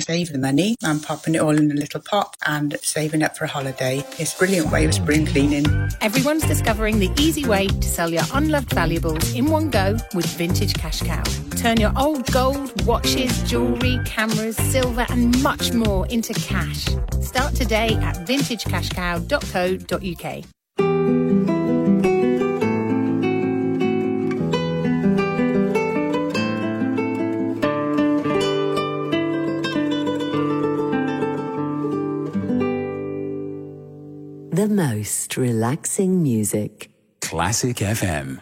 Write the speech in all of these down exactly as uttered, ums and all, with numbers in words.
save the money and popping it all in a little pot and saving up for a holiday. It's a brilliant way of spring cleaning. Everyone's discovering the easy way to sell your unloved valuables in one go with Vintage Cash Cow. Turn your old gold, watches, jewellery, cameras, silver and much more into cash. Start today at vintage cash cow dot co dot uk. The most relaxing music. Classic F M.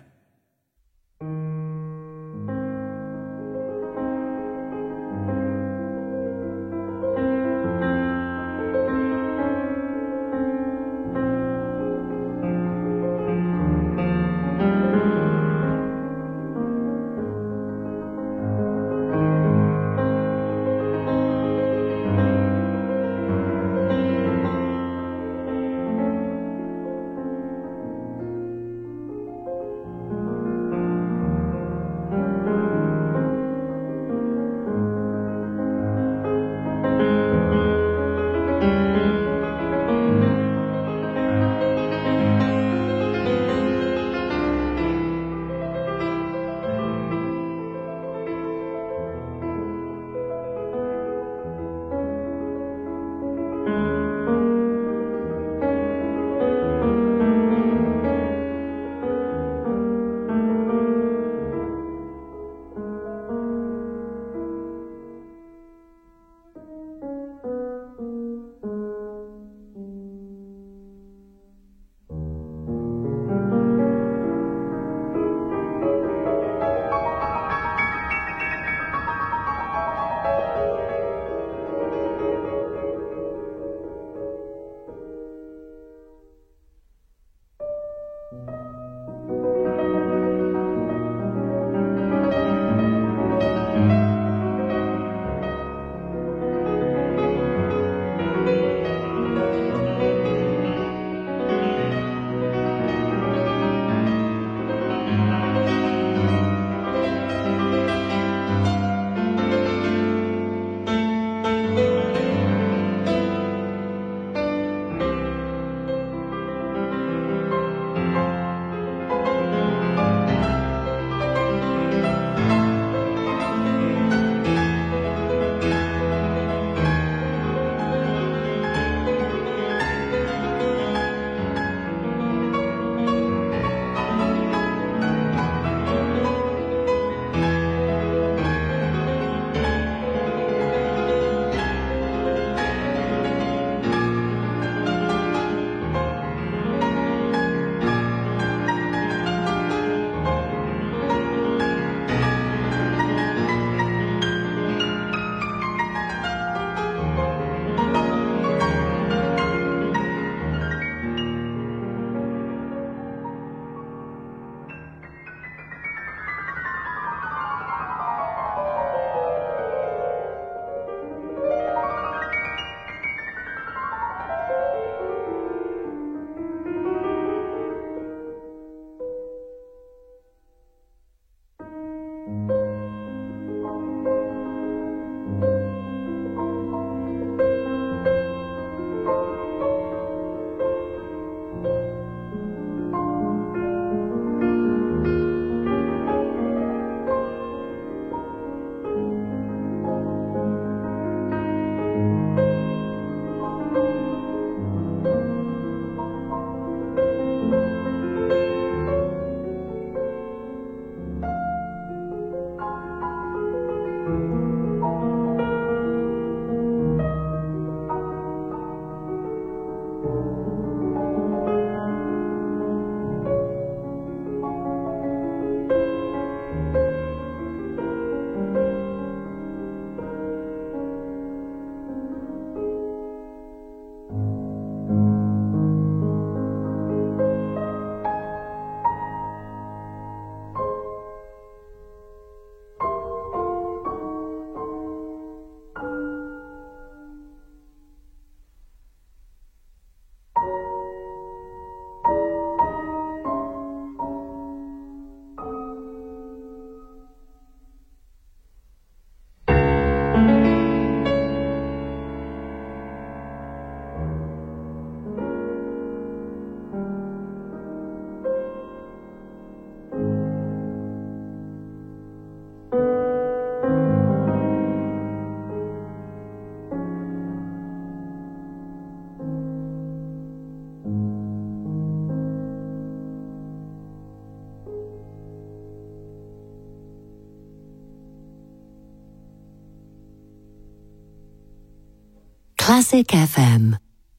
Classic F M.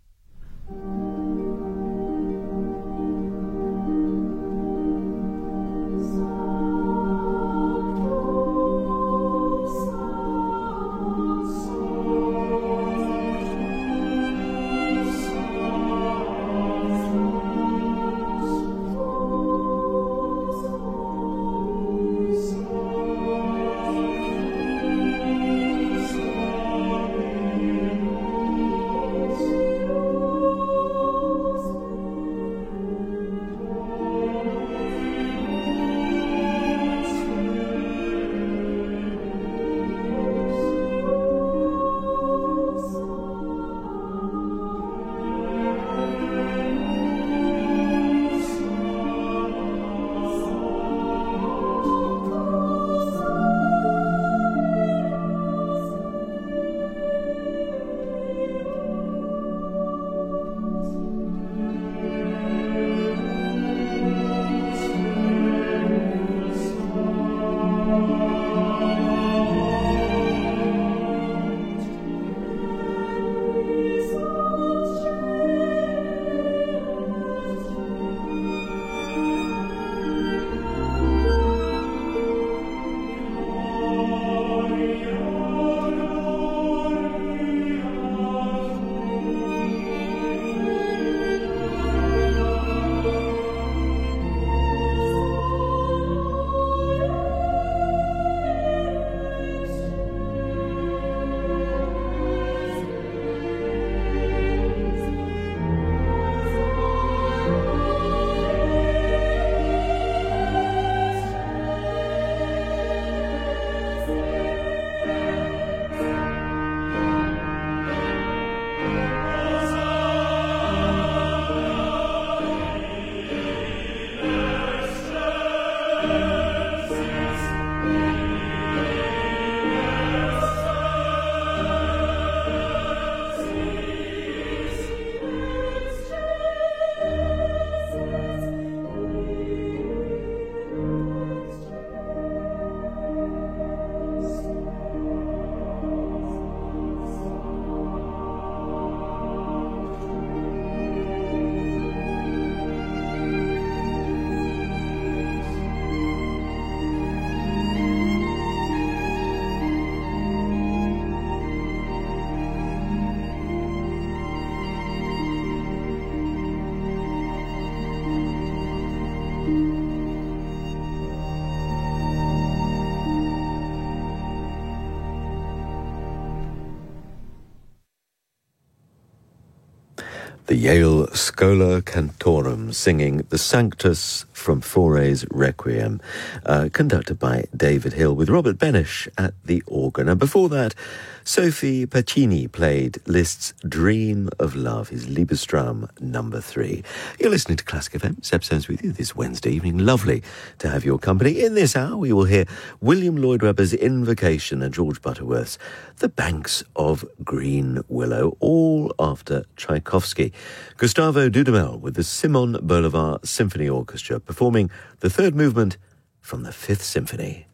The Yale Schola Cantorum singing the Sanctus from Fauré's Requiem, uh, conducted by David Hill with Robert Benish at the organ. And before that, Sophie Pacini played Liszt's Dream of Love, his Liebestraum number three. You're listening to Classic F M. Seb Soames with you this Wednesday evening. Lovely to have your company. In this hour, we will hear William Lloyd Webber's Invocation and George Butterworth's The Banks of Green Willow, all after Tchaikovsky. Gustavo Dudamel with the Simon Bolivar Symphony Orchestra performing the third movement from the Fifth Symphony.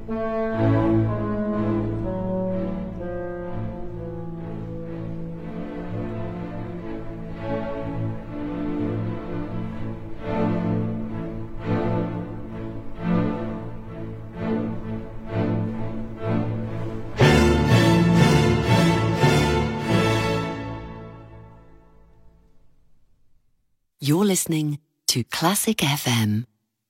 You're listening to Classic F M.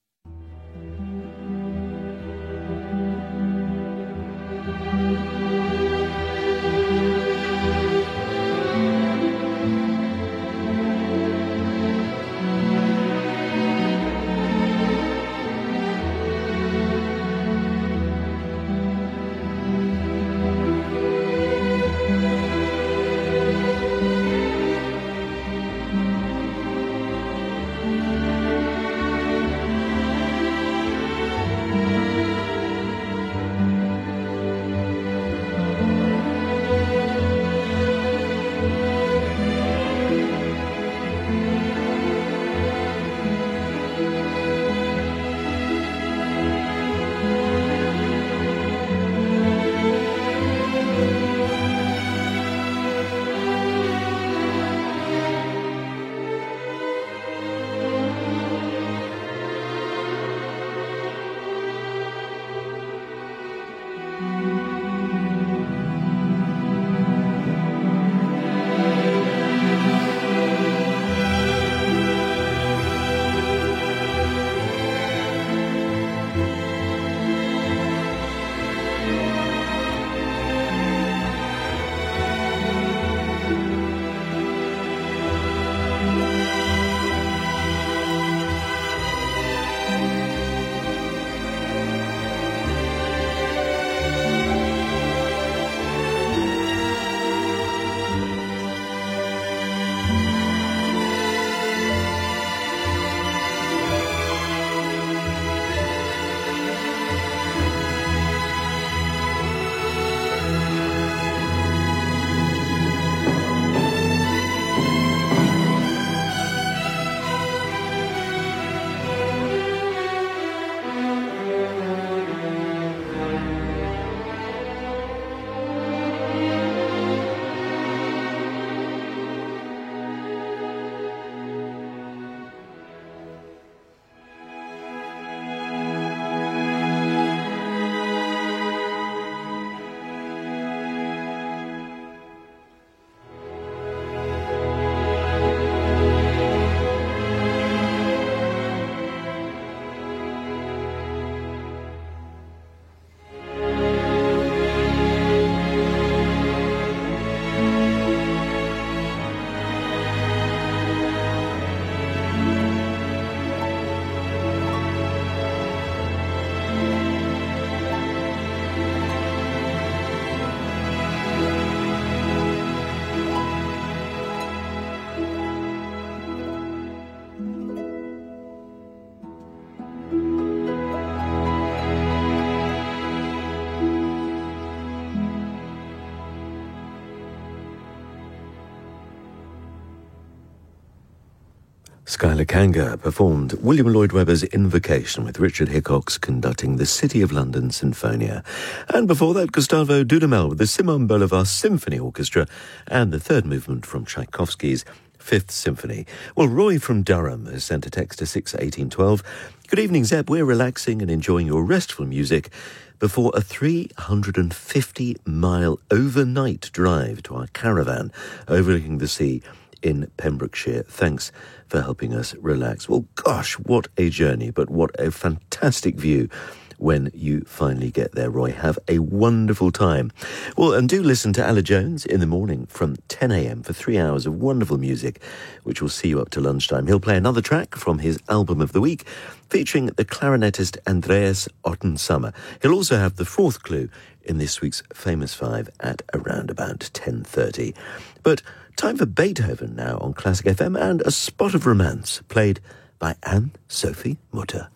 Skylar Kanga performed William Lloyd Webber's Invocation with Richard Hickox conducting the City of London Sinfonia. And before that, Gustavo Dudamel with the Simon Bolivar Symphony Orchestra and the third movement from Tchaikovsky's Fifth Symphony. Well, Roy from Durham has sent a text to six eighteen twelve. Good evening, Zeb. We're relaxing and enjoying your restful music before a three hundred fifty mile overnight drive to our caravan overlooking the sea in Pembrokeshire. Thanks for helping us relax. Well, gosh, what a journey, but what a fantastic view when you finally get there, Roy. Have a wonderful time. Well, and do listen to Ala Jones in the morning from ten a.m. for three hours of wonderful music, which will see you up to lunchtime. He'll play another track from his album of the week, featuring the clarinetist Andreas Ottensummer. He'll also have the fourth clue in this week's Famous Five at around about ten thirty. But time for Beethoven now on Classic F M, and a spot of romance played by Anne-Sophie Mutter.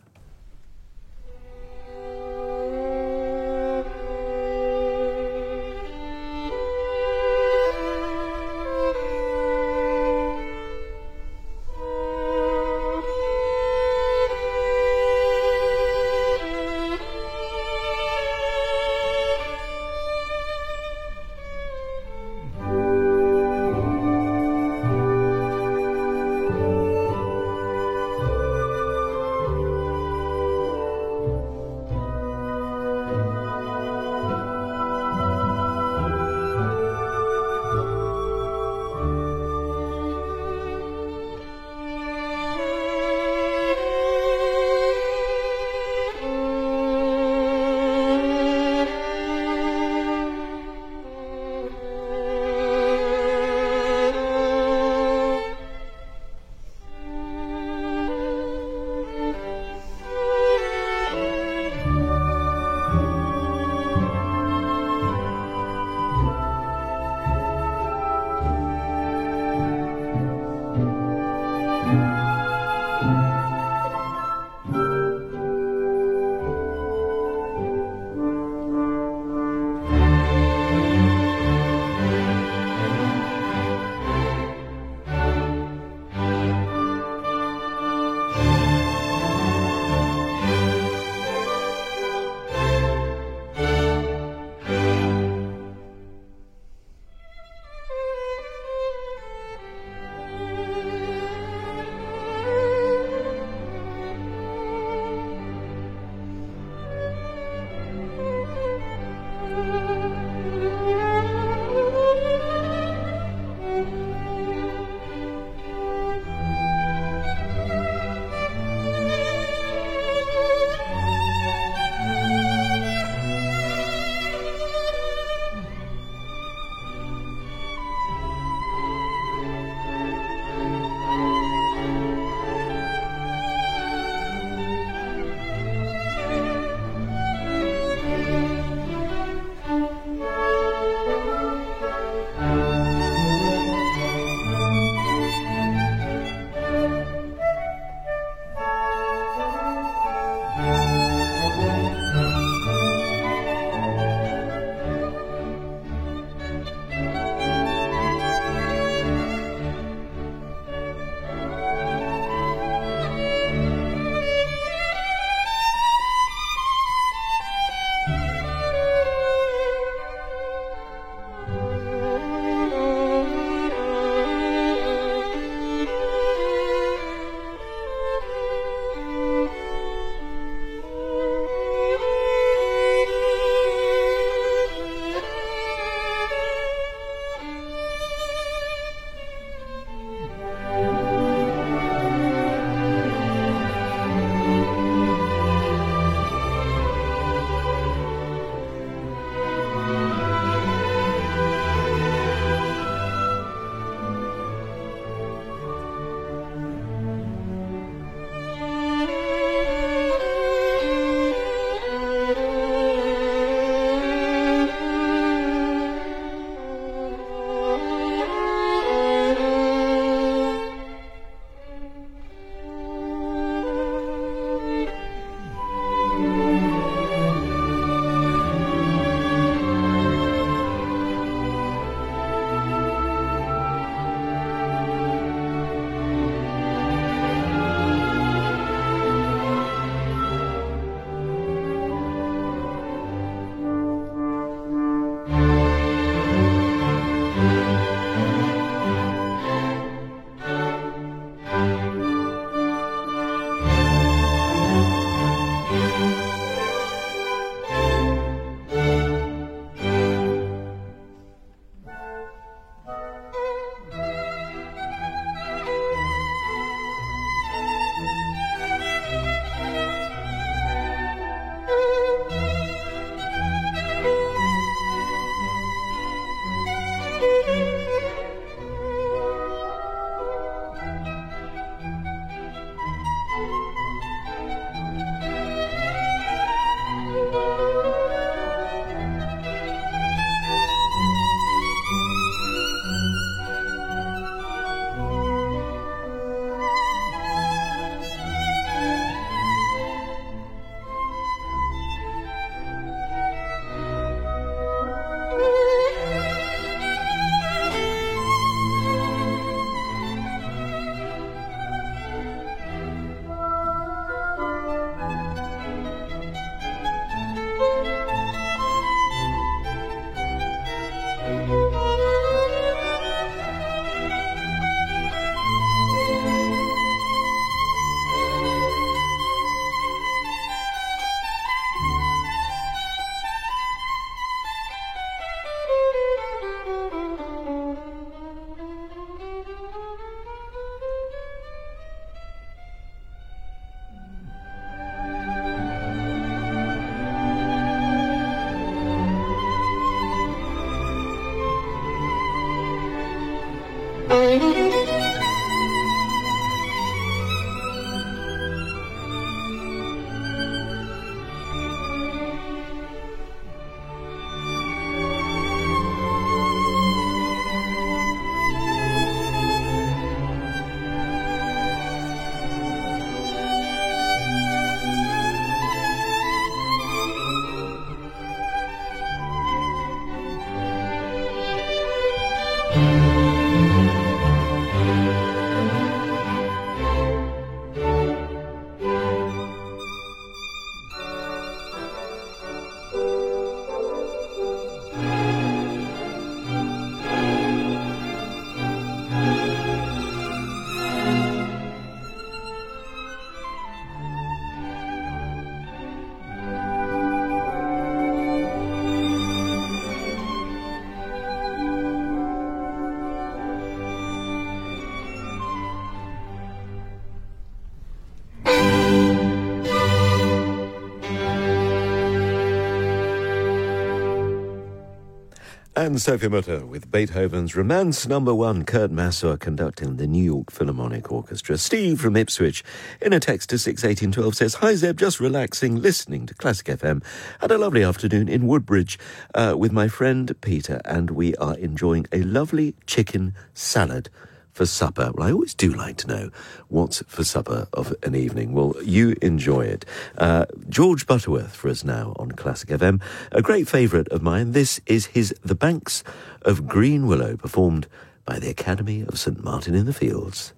And Sophie Mutter with Beethoven's Romance Number One. Kurt Masur conducting the New York Philharmonic Orchestra. Steve from Ipswich, in a text to six eighteen twelve, says, "Hi Zeb, just relaxing, listening to Classic F M. Had a lovely afternoon in Woodbridge uh, with my friend Peter, and we are enjoying a lovely chicken salad for supper." Well, I always do like to know what's for supper of an evening. Well, you enjoy it. Uh, George Butterworth for us now on Classic F M. A great favourite of mine. This is his The Banks of Green Willow, performed by the Academy of St Martin in the Fields.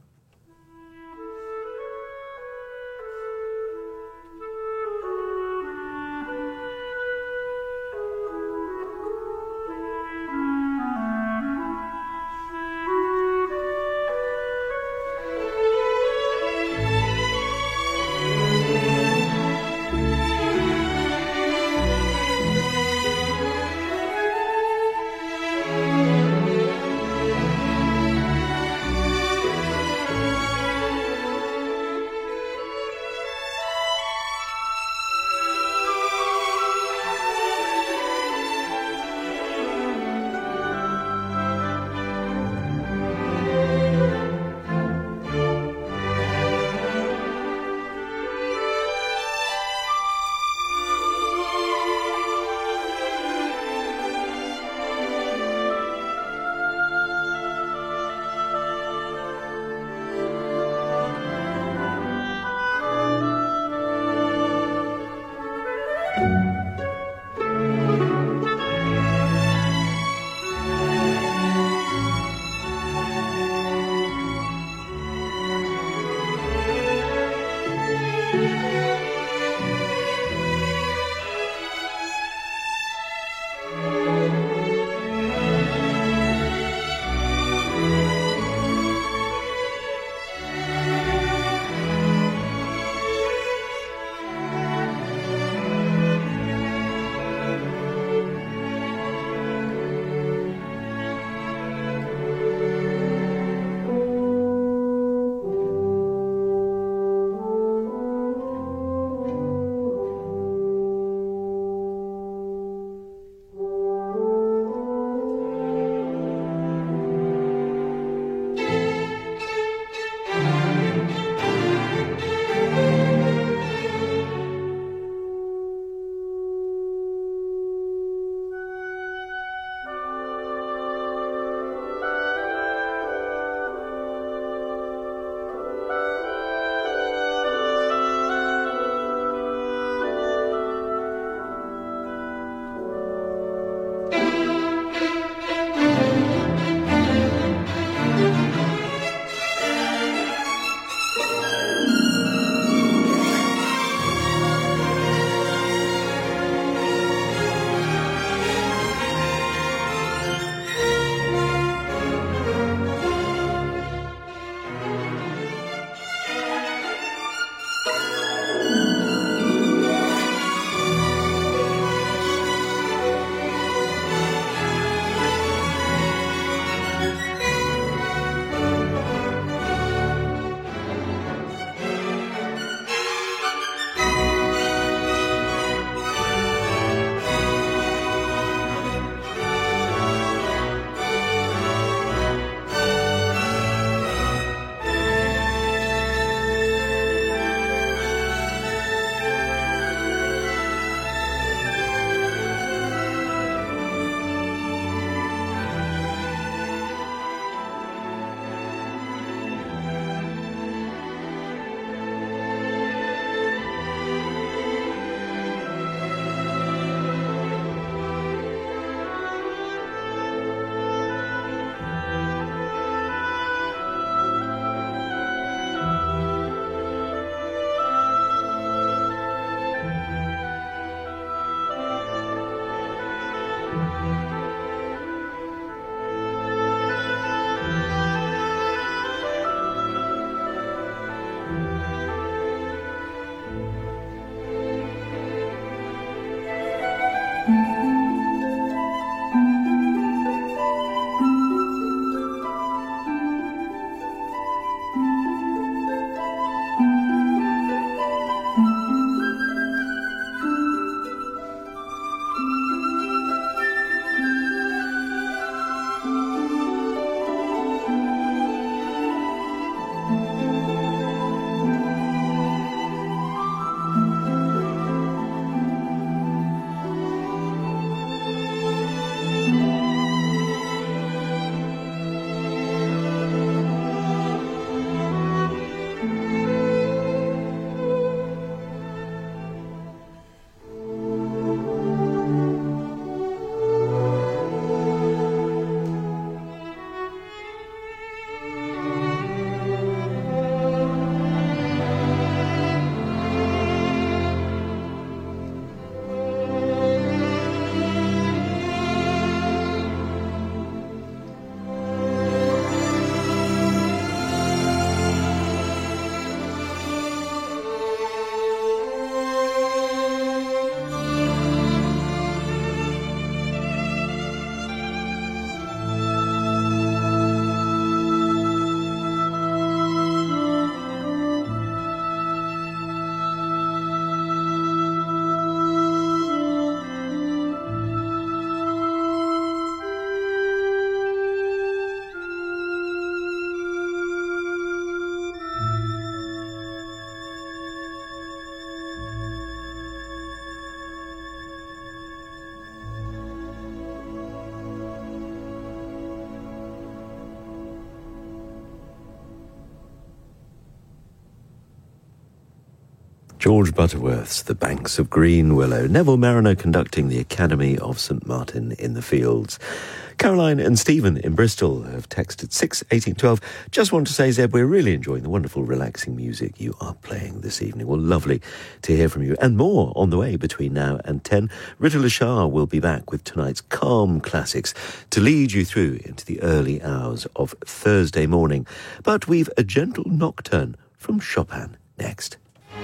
George Butterworth's The Banks of Green Willow. Neville Mariner conducting the Academy of St Martin in the Fields. Caroline and Stephen in Bristol have texted six eighteen twelve. Just want to say, Zeb, we're really enjoying the wonderful, relaxing music you are playing this evening. Well, lovely to hear from you. And more on the way between now and ten. Rita Lashar will be back with tonight's calm classics to lead you through into the early hours of Thursday morning. But we've a gentle nocturne from Chopin next.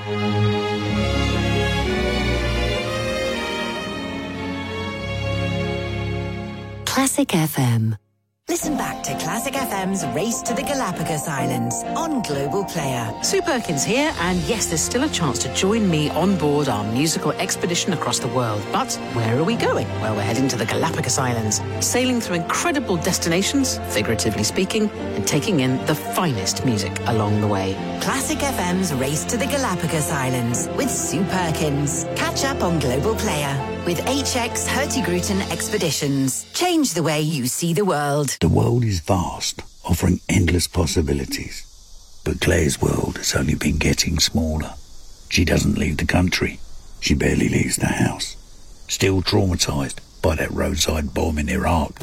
Classic F M. Listen back to Classic F M's Race to the Galapagos Islands on Global Player. Sue Perkins here, and yes, there's still a chance to join me on board our musical expedition across the world. But where are we going? Well, we're heading to the Galapagos Islands, sailing through incredible destinations, figuratively speaking, and taking in the finest music along the way. Classic F M's Race to the Galapagos Islands with Sue Perkins. Catch up on Global Player with H X Hurtigruten Expeditions. Change the way you see the world. The world is vast, offering endless possibilities. But Claire's world has only been getting smaller. She doesn't leave the country. She barely leaves the house. Still traumatised by that roadside bomb in Iraq.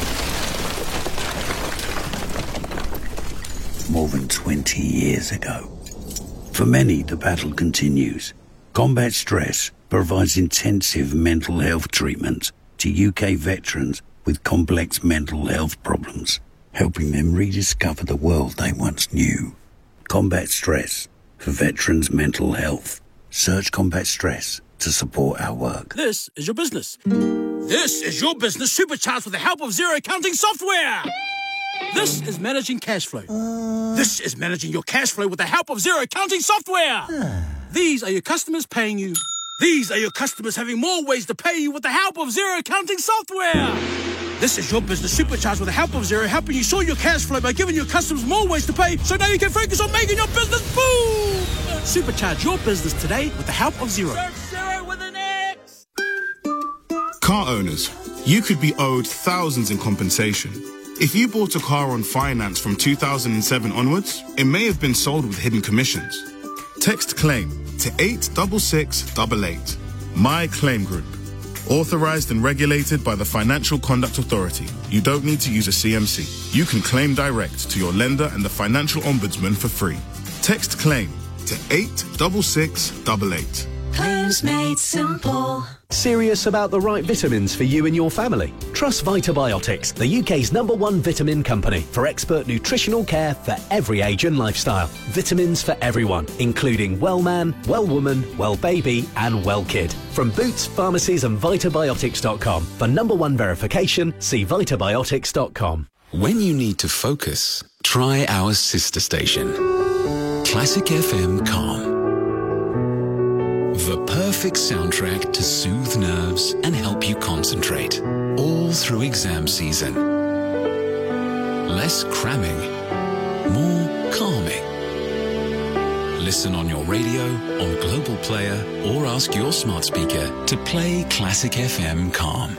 More than twenty years ago. For many, the battle continues. Combat Stress provides intensive mental health treatment to U K veterans with complex mental health problems, helping them rediscover the world they once knew. Combat Stress for veterans' mental health. Search Combat Stress to support our work. This is your business. This is your business supercharged with the help of zero accounting software. This is managing cash flow. Uh... This is managing your cash flow with the help of zero accounting software. Uh... These are your customers paying you. These are your customers having more ways to pay you with the help of zero accounting software. This is your business supercharged with the help of Zero, helping you sort your cash flow by giving your customers more ways to pay, so now you can focus on making your business boom! Supercharge your business today with the help of Zero. Search Zero with an X! Car owners, you could be owed thousands in compensation. If you bought a car on finance from two thousand seven onwards, it may have been sold with hidden commissions. Text CLAIM to eight six six eight eight. My Claim Group. Authorized and regulated by the Financial Conduct Authority. You don't need to use a C M C. You can claim direct to your lender and the Financial Ombudsman for free. Text CLAIM to eight six six eight eight. Claims made simple. Serious about the right vitamins for you and your family? Trust Vitabiotics, the U K's number one vitamin company, for expert nutritional care for every age and lifestyle. Vitamins for everyone, including well man, well woman, well baby and well kid. From Boots, pharmacies and vitabiotics dot com. For number one verification, see vitabiotics dot com. When you need to focus, try our sister station, Classic F M Calm. The perfect soundtrack to soothe nerves and help you concentrate, all through exam season. Less cramming, more calming. Listen on your radio, on Global Player, or ask your smart speaker to play Classic F M Calm.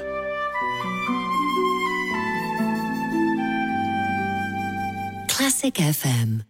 Classic F M.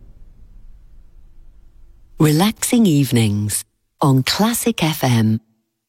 Relaxing evenings on Classic F M.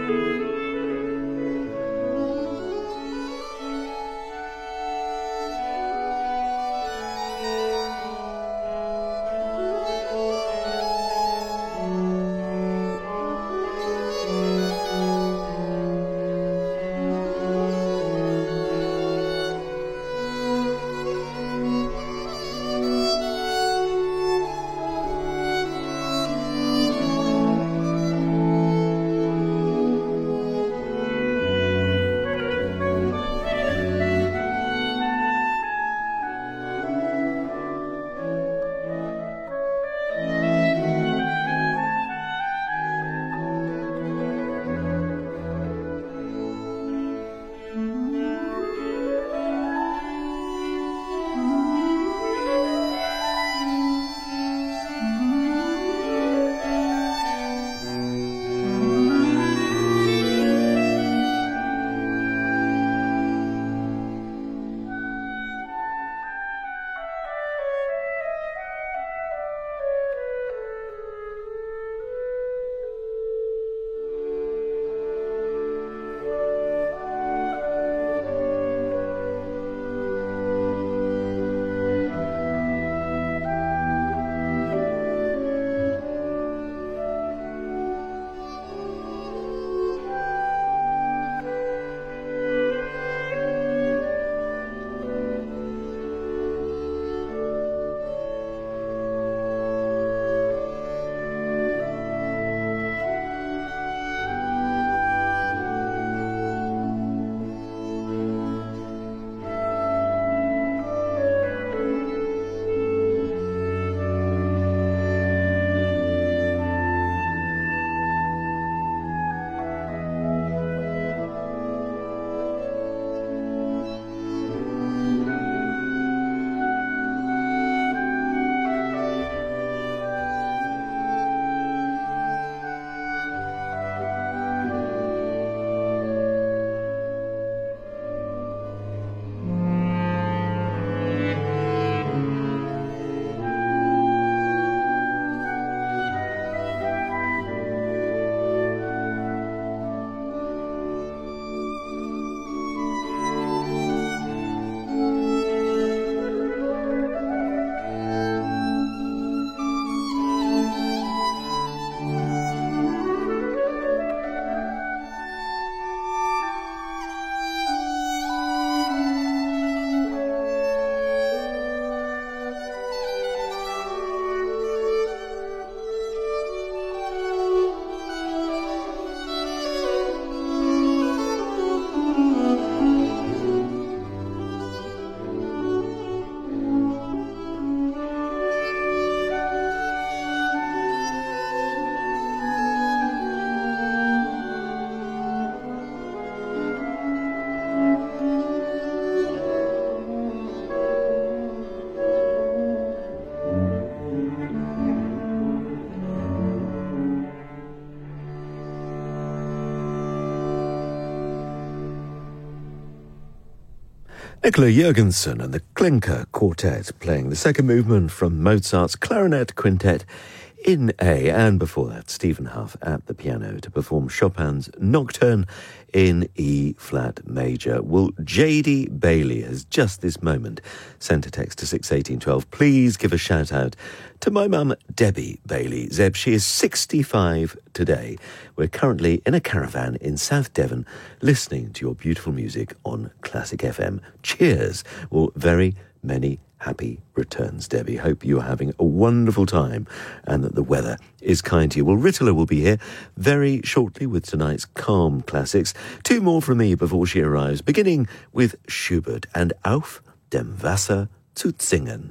Nicola Jurgensen and the Klinker Quartet playing the second movement from Mozart's Clarinet Quintet in A, and before that Stephen Hough at the piano to perform Chopin's Nocturne in E-flat major. Well, J D Bailey has just this moment sent a text to six eighteen twelve. Please give a shout out to my mum, Debbie Bailey. Zeb, she is sixty-five today. We're currently in a caravan in South Devon listening to your beautiful music on Classic F M. Cheers. Well, very many happy returns, Debbie. Hope you are having a wonderful time and that the weather is kind to you. Well, Rittler will be here very shortly with tonight's Calm Classics. Two more from me before she arrives, beginning with Schubert and Auf dem Wasser zu singen.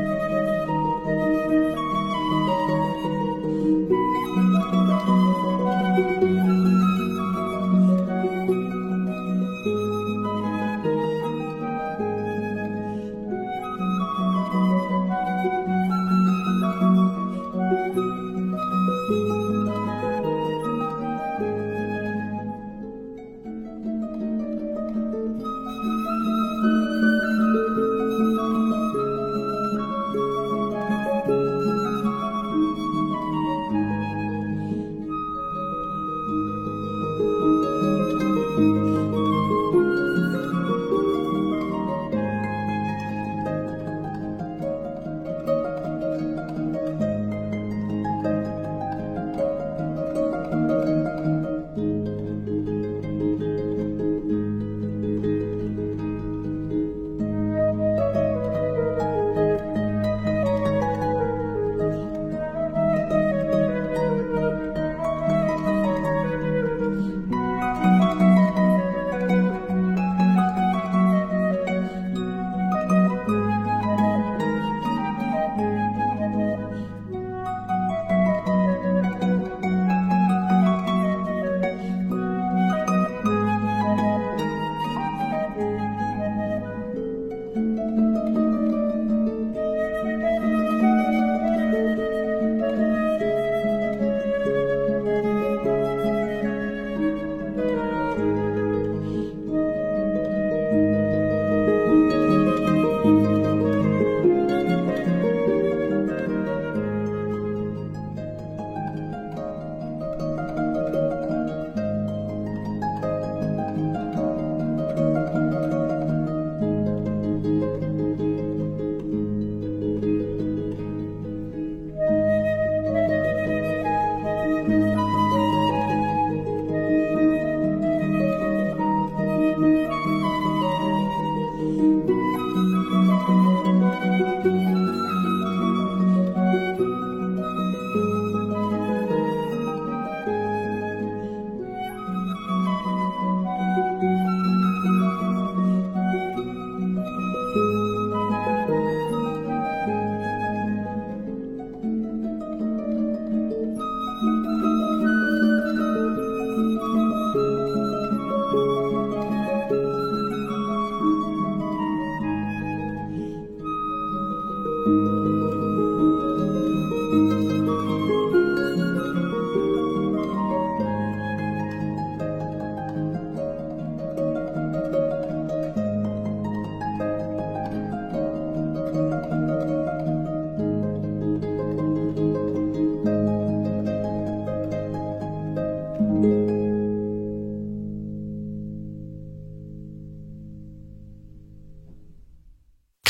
Thank you.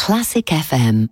Classic F M.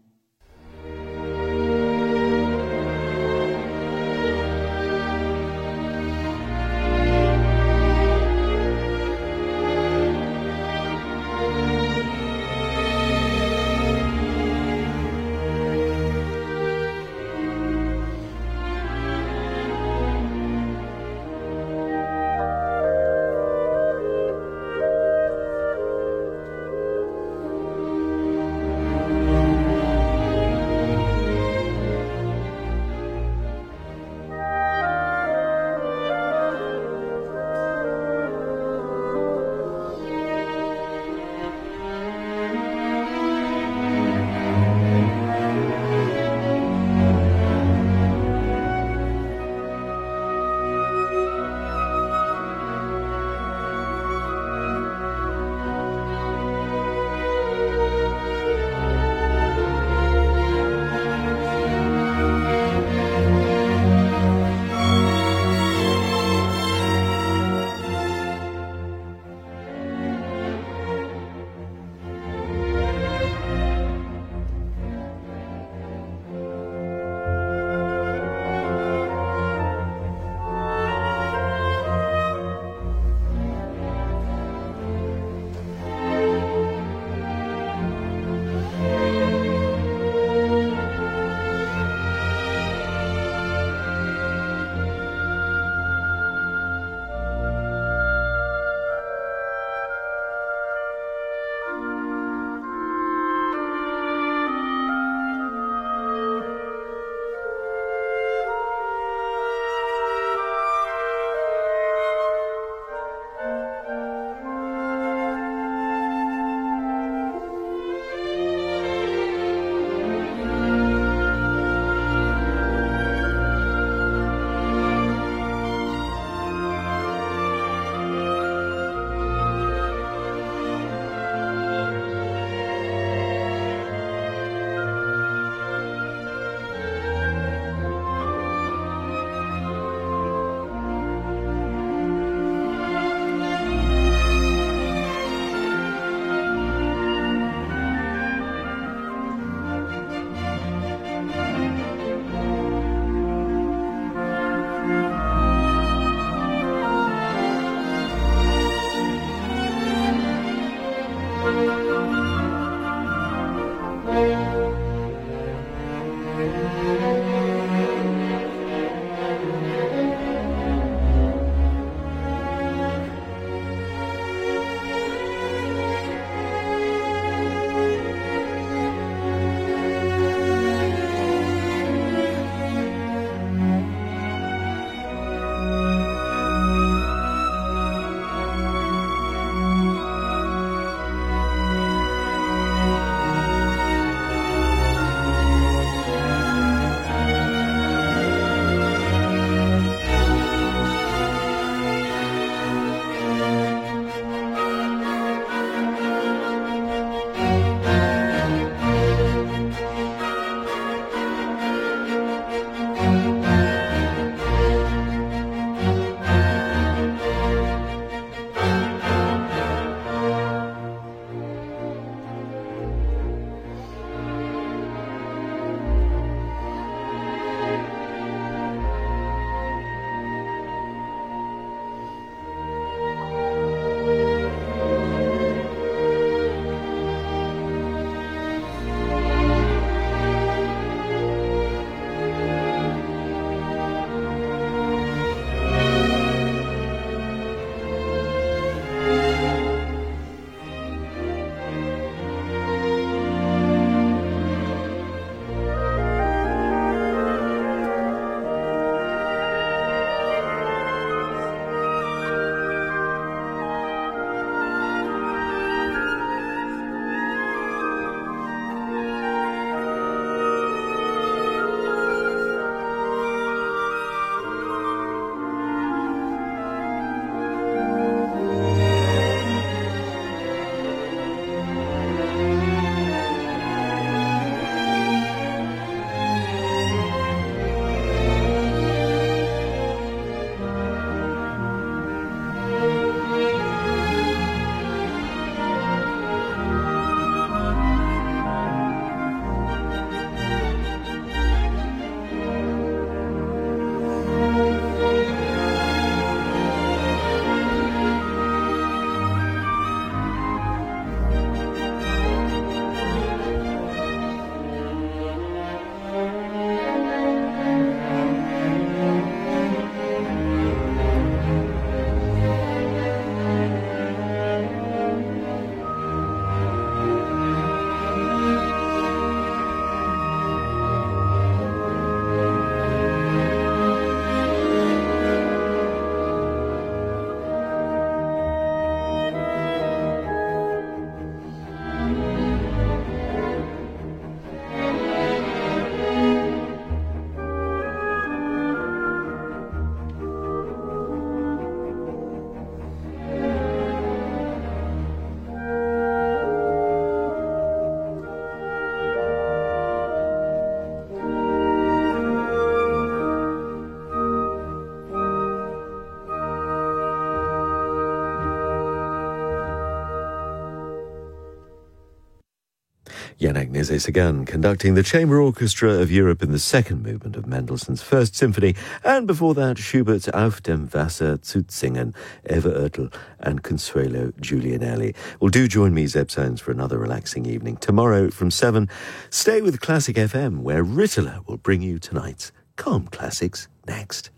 Yannick Nézet-Séguin conducting the Chamber Orchestra of Europe in the second movement of Mendelssohn's First Symphony, and before that Schubert's Auf dem Wasser zu singen, Eva Oertel and Consuelo Giulianelli. Well, do join me, Zeb Soanes, for another relaxing evening tomorrow from seven. Stay with Classic F M, where Rittler will bring you tonight's Calm Classics next.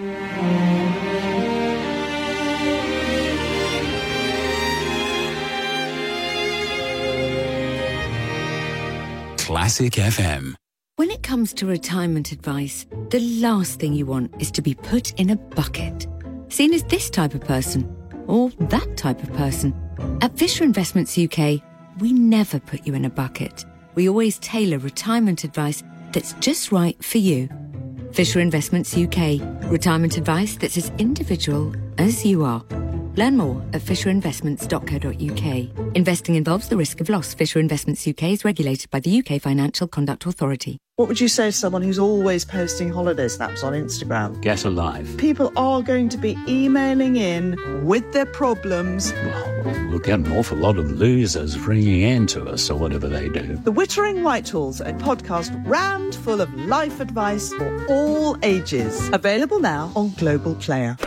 Classic F M. When it comes to retirement advice, the last thing you want is to be put in a bucket. Seen as this type of person, or that type of person. At Fisher Investments U K, we never put you in a bucket. We always tailor retirement advice that's just right for you. Fisher Investments U K, retirement advice that's as individual as you are. Learn more at fisher investments dot co dot uk. Investing involves the risk of loss. Fisher Investments U K is regulated by the U K Financial Conduct Authority. What would you say to someone who's always posting holiday snaps on Instagram? Get a life. People are going to be emailing in with their problems. Well, we'll get an awful lot of losers ringing in to us or whatever they do. The Wittering Whitehall's a podcast rammed full of life advice for all ages. Available now on Global Player.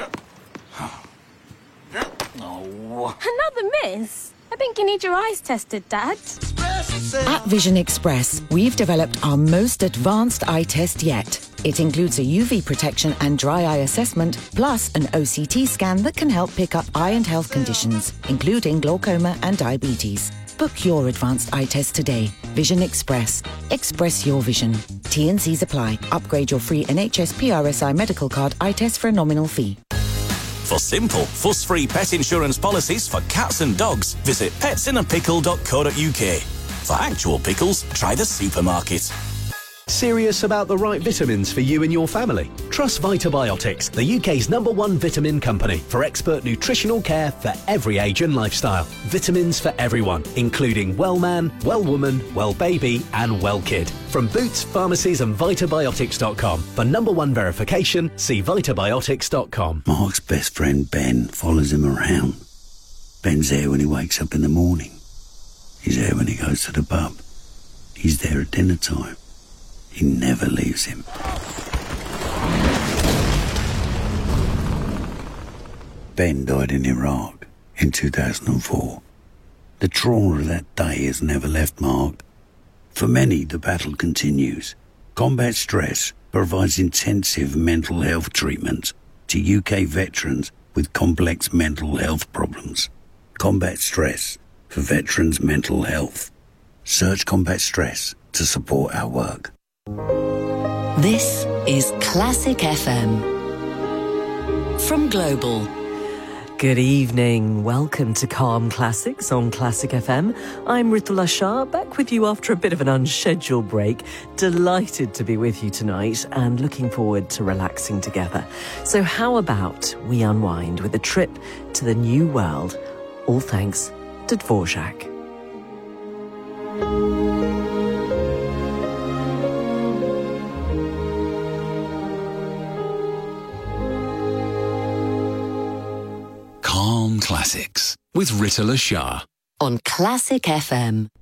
Another miss? I think you need your eyes tested, Dad. At Vision Express, we've developed our most advanced eye test yet. It includes a U V protection and dry eye assessment, plus an O C T scan that can help pick up eye and health conditions, including glaucoma and diabetes. Book your advanced eye test today. Vision Express. Express your vision. T and C's apply. Upgrade your free N H S P R S I medical card eye test for a nominal fee. For simple, fuss-free pet insurance policies for cats and dogs, visit pets in a pickle dot co dot uk. For actual pickles, try the supermarket. Serious about the right vitamins for you and your family? Trust Vitabiotics, the U K's number one vitamin company, for expert nutritional care for every age and lifestyle. Vitamins for everyone, including well man, well woman, well baby and well kid. From Boots, pharmacies and vitabiotics dot com. For number one verification, see vitabiotics dot com. Mark's best friend Ben follows him around. Ben's there when he wakes up in the morning. He's there when he goes to the pub. He's there at dinner time. He never leaves him. Ben died in Iraq in two thousand four. The trauma of that day has never left Mark. For many, the battle continues. Combat Stress provides intensive mental health treatment to U K veterans with complex mental health problems. Combat Stress for veterans' mental health. Search Combat Stress to support our work. This is Classic F M. From Global. Good evening. Welcome to Calm Classics on Classic F M. I'm Ritula Shah, back with you after a bit of an unscheduled break. Delighted to be with you tonight and looking forward to relaxing together. So how about we unwind with a trip to the new world, all thanks to Dvorak. Calm Classics with Ritula Shah on Classic F M.